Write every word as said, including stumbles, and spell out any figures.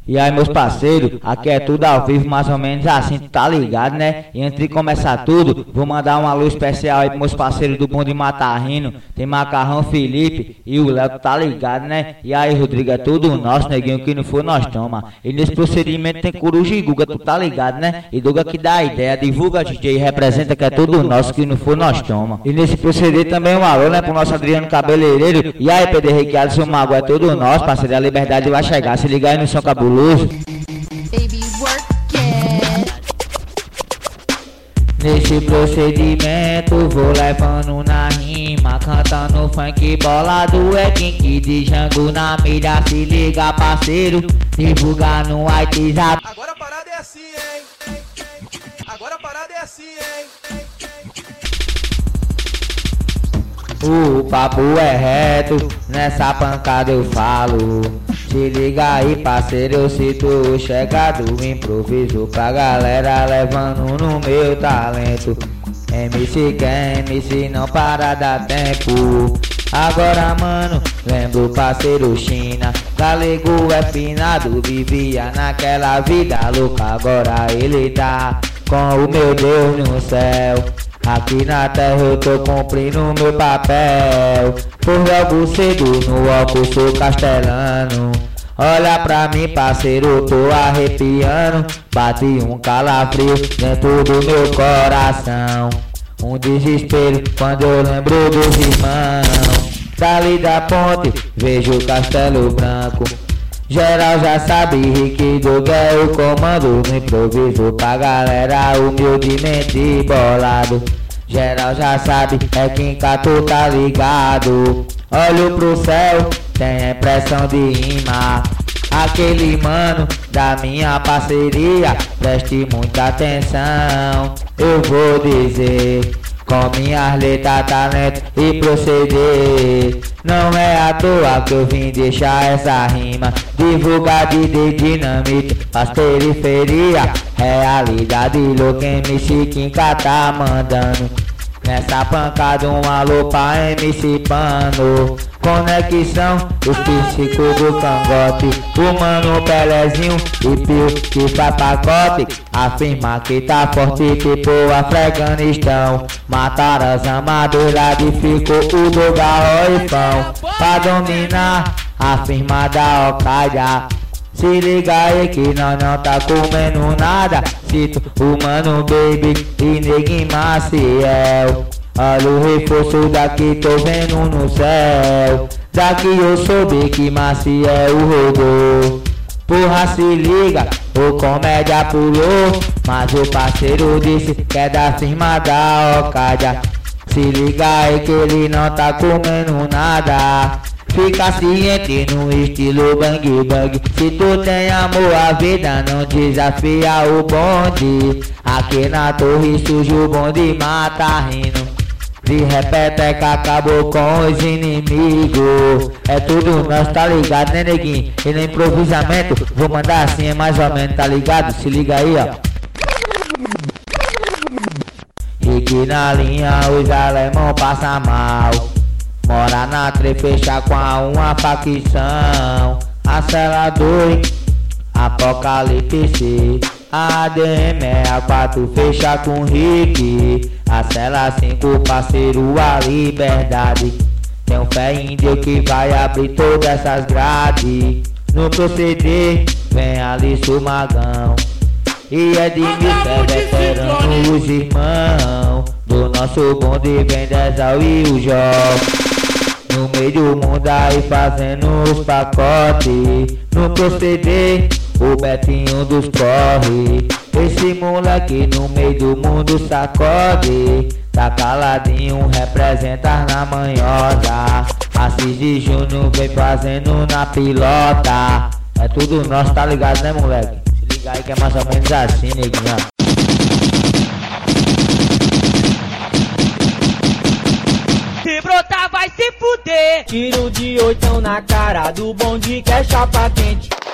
E aí meus parceiros, aqui é tudo ao vivo, mais ou menos assim, tu tá ligado, né? E antes de começar tudo, vou mandar um alô especial aí pros meus parceiros do Bom de Matarrino. Tem Macarrão, Felipe e o Léo, tá ligado, né? E aí Rodrigo, é tudo nosso, neguinho, que não for nós toma. E nesse procedimento tem Coruja e Guga, tu tá ligado, né? E Guga que dá a ideia, divulga D J, representa que é tudo nosso, que não for nós toma. E nesse proceder também um alô, né, pro nosso Adriano Cabeleireiro. E aí Pedro Henrique, seu Mago, é tudo nosso, parceiro, a liberdade vai chegar, se ligar aí no som cabuloso. Baby, work it. Nesse procedimento vou levando na rima, cantando funk bolado, é quem de Jango na mira, se liga parceiro, divulgar no WhatsApp. Agora a parada é assim, hein? Agora a parada é assim, hein? O papo é reto, nessa pancada eu falo. Se liga aí parceiro, eu cito o chegado, improviso pra galera levando no meu talento. M C quer, M C não para dar tempo. Agora mano, lembro o parceiro China, galego é finado, vivia naquela vida louca. Agora ele tá com o meu Deus no céu. Aqui na terra eu tô cumprindo meu papel. Por logo cedo no álcool sou castelano. Olha pra mim parceiro, tô arrepiando. Bate um calafrio dentro do meu coração. Um desespero quando eu lembro dos irmãos. Dali da ponte, vejo o Castelo Branco. Geral já sabe, Rick Doug é o comando. No improviso pra galera humildemente bolado. Geral já sabe, é quem catou, tá ligado. Olho pro céu, tem a impressão de rima. Aquele mano da minha parceria, preste muita atenção. Eu vou dizer, com minhas letras, talento e proceder. Não é à toa que eu vim deixar essa rima. Divulgar de dinamite, as periferia. Realidade louca, M C Kinka tá mandando. Nessa pancada um alô pra M C Pano. Conexão, o psico do cangote. O mano Pelezinho e Pio que faz pacote. Afirma que tá forte tipo Afeganistão. Mataram as amaduras e ficou o Doga Orifão. Pra dominar a firma da Al-Qaeda. Se liga aí que nós não tá comendo nada. Cito o mano Baby e Neguinho Maciel. Olha o reforço daqui, tô vendo no céu. Daqui eu soube que Maciel rodou. Porra se liga, o comédia pulou. Mas o parceiro disse que é da firma da Al-Qaeda. Se liga aí que ele não tá comendo nada. Fica ciente no estilo bang bang. Se tu tem amor à vida, não desafia o bonde. Aqui na torre surge o bonde Matarrino. De repeteca acabou com os inimigos. É tudo nós, tá ligado, né neguinho? E no improvisamento, vou mandar assim, é mais ou menos, tá ligado? Se liga aí, ó. E que na linha os alemão passam mal. Mora na três, fecha com a uma facção. A cela dois, Apocalipse. A D M é a quatro, fecha com Rick. A cela cinco, parceiro, a liberdade. Tenho fé em Deus que vai abrir todas essas grades. No proceder, vem ali o Magão. E é de Mister veterano os irmãos. Do nosso bonde vem Dezal e o Jó. No meio do mundo aí fazendo os pacotes. No proceder, o Betinho dos corre. Esse moleque no meio do mundo sacode. Tá caladinho, representa na manhosa. Assis de Júnior vem fazendo na pilota. É tudo nosso, tá ligado, né moleque? Se liga aí que é mais ou menos assim, neguinha. Se brotar vai se fuder. Tiro de oitão na cara do bonde que é chapa quente.